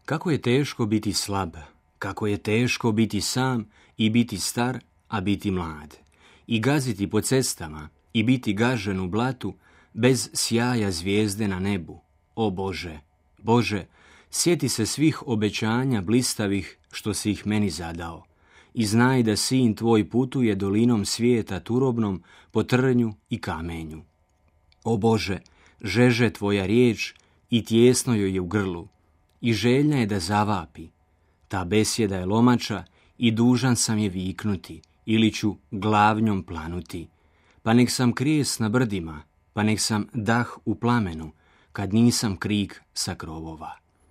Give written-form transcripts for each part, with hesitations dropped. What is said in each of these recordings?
Kako je teško biti slab, kako je teško biti sam i biti star, a biti mlad. I gaziti po cestama i biti gažen u blatu bez sjaja zvijezde na nebu. O Bože, Bože, sjeti se svih obećanja blistavih što si ih meni zadao. I znaj da sin tvoj putuje dolinom svijeta turobnom po trnju i kamenju. O Bože, žeže tvoja riječ i tjesno joj je u grlu. I željna je da zavapi. Ta besjeda je lomača i dužan sam je viknuti, ili ću glavnjom planuti. Pa nek sam krijes na brdima, pa nek sam dah u plamenu, kad nisam krik sa krovova.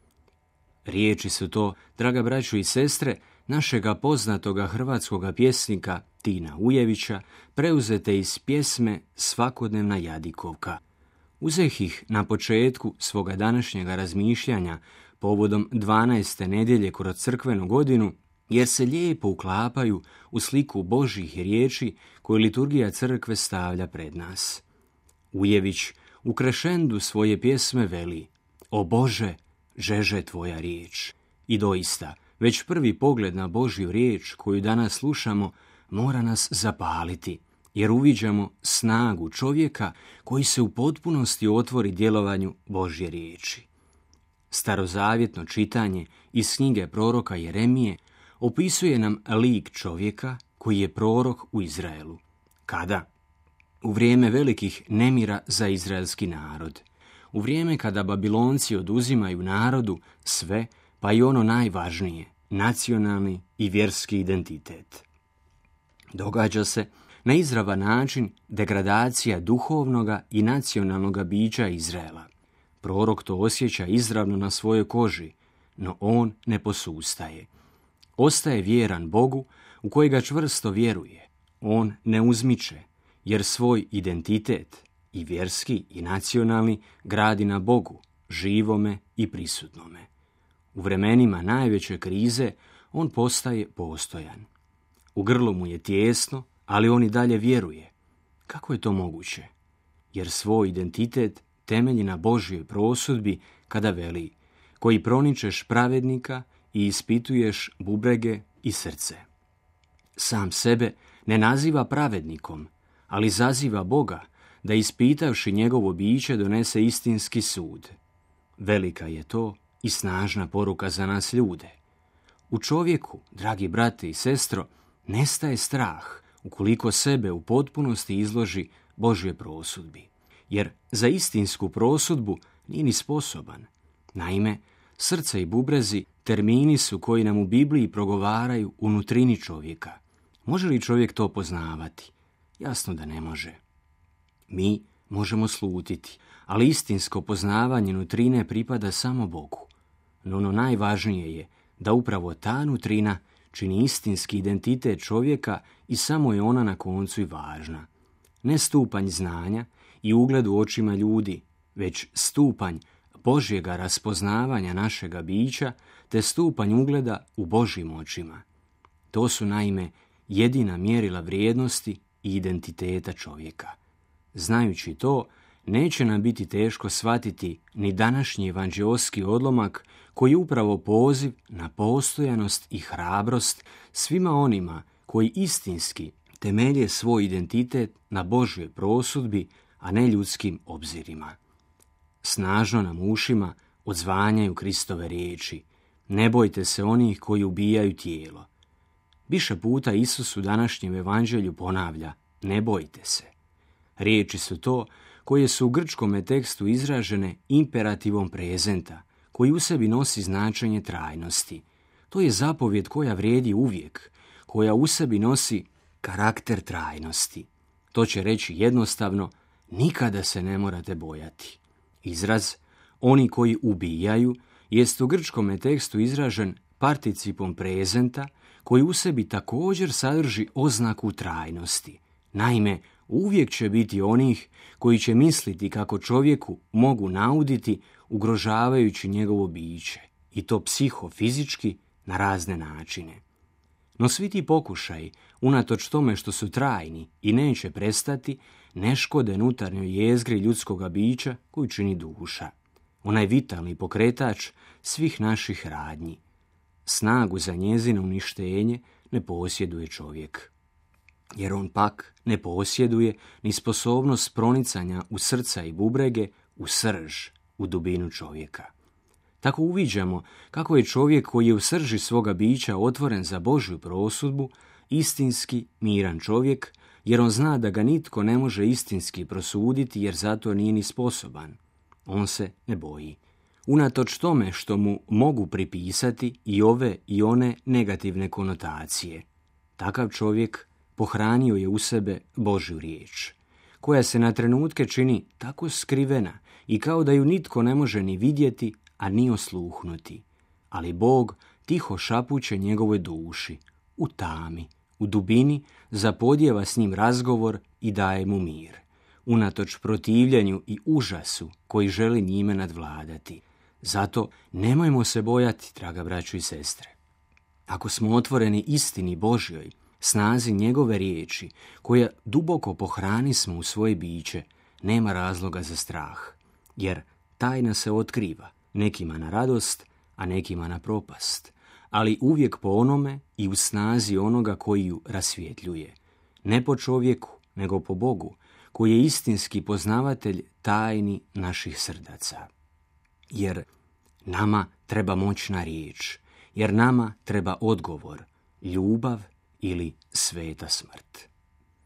Riječi su to, draga braćo i sestre, našega poznatoga hrvatskoga pjesnika Tina Ujevića, preuzete iz pjesme Svakodnevna jadikovka. Uzeh ih na početku svoga današnjega razmišljanja povodom 12. nedjelje kroz crkvenu godinu, jer se lijepo uklapaju u sliku Božjih riječi koju liturgija crkve stavlja pred nas. Ujević u krešendu svoje pjesme veli: O Bože, žeže tvoja riječ. I doista, već prvi pogled na Božju riječ koju danas slušamo mora nas zapaliti, jer uviđamo snagu čovjeka koji se u potpunosti otvori djelovanju Božje riječi. Starozavjetno čitanje iz knjige proroka Jeremije opisuje nam lik čovjeka koji je prorok u Izraelu. Kada? U vrijeme velikih nemira za izraelski narod. U vrijeme kada Babilonci oduzimaju narodu sve, pa i ono najvažnije, nacionalni i vjerski identitet. Događa se na izravan način degradacija duhovnoga i nacionalnoga bića Izraela. Prorok to osjeća izravno na svojoj koži, no on ne posustaje. Ostaje vjeran Bogu u kojega čvrsto vjeruje. On ne uzmiče, jer svoj identitet, i vjerski i nacionalni, gradi na Bogu, živome i prisutnome. U vremenima najveće krize on postaje postojan. U grlu mu je tijesno, ali on i dalje vjeruje. Kako je to moguće? Jer svoj identitet temelji na Božjoj prosudbi kada veli: koji proničeš pravednika i ispituješ bubrege i srce. Sam sebe ne naziva pravednikom, ali zaziva Boga da ispitavši njegovo biće donese istinski sud. Velika je to i snažna poruka za nas ljude. U čovjeku, dragi brate i sestro, nestaje strah ukoliko sebe u potpunosti izloži Božje prosudbi. Jer za istinsku prosudbu nije ni sposoban. Naime, srce i bubrezi termini su koji nam u Bibliji progovaraju u nutrini čovjeka. Može li čovjek to poznavati? Jasno da ne može. Mi možemo slutiti, ali istinsko poznavanje nutrine pripada samo Bogu. No ono najvažnije je da upravo ta nutrina čini istinski identitet čovjeka i samo je ona na koncu i važna. Ne stupanj znanja i ugled u očima ljudi, već stupanj Božjega raspoznavanja našega bića te stupanj ugleda u Božjim očima. To su naime jedina mjerila vrijednosti i identiteta čovjeka. Znajući to, neće nam biti teško shvatiti ni današnji evanđeoski odlomak koji je upravo poziv na postojanost i hrabrost svima onima koji istinski temelje svoj identitet na Božjoj prosudbi, a ne ljudskim obzirima. Snažno nam ušima odzvanjaju Kristove riječi: ne bojte se onih koji ubijaju tijelo. Više puta Isus u današnjem evanđelju ponavlja: ne bojte se. Riječi su to koje su u grčkome tekstu izražene imperativom prezenta, koji u sebi nosi značenje trajnosti. To je zapovjed koja vrijedi uvijek, koja u sebi nosi karakter trajnosti. To će reći jednostavno: nikada se ne morate bojati. Izraz oni koji ubijaju jest u grčkome tekstu izražen participom prezenta koji u sebi također sadrži oznaku trajnosti. Naime, uvijek će biti onih koji će misliti kako čovjeku mogu nauditi ugrožavajući njegovo biće, i to psihofizički na razne načine. No svi ti pokušaji, unatoč tome što su trajni i neće prestati, ne škode unutarnjoj jezgri ljudskoga bića koju čini duša. onaj vitalni pokretač svih naših radnji. Snagu za njezino uništenje ne posjeduje čovjek, jer on pak ne posjeduje ni sposobnost pronicanja u srca i bubrege, u srž, u dubinu čovjeka. Tako uviđamo kako je čovjek koji je u srži svoga bića otvoren za Božju prosudbu, istinski miran čovjek, jer on zna da ga nitko ne može istinski prosuditi, jer zato nije ni sposoban. On se ne boji. Unatoč tome što mu mogu pripisati i ove i one negativne konotacije. Takav čovjek pohranio je u sebe Božju riječ, koja se na trenutke čini tako skrivena i kao da ju nitko ne može ni vidjeti, a ni osluhnuti. Ali Bog tiho šapuće njegovoj duši, u tami, u dubini, zapodijeva s njim razgovor i daje mu mir, unatoč protivljenju i užasu koji želi njime nadvladati. Zato nemojmo se bojati, draga braćo i sestre. Ako smo otvoreni istini Božjoj, snazi njegove riječi, koja duboko pohrani smo u svoje biće, nema razloga za strah, jer tajna se otkriva, nekima na radost, a nekima na propast, ali uvijek po onome i u snazi onoga koji ju rasvjetljuje. Ne po čovjeku, nego po Bogu, koji je istinski poznavatelj tajni naših srdaca. Jer nama treba moćna riječ, jer nama treba odgovor, ljubav ili sveta smrt.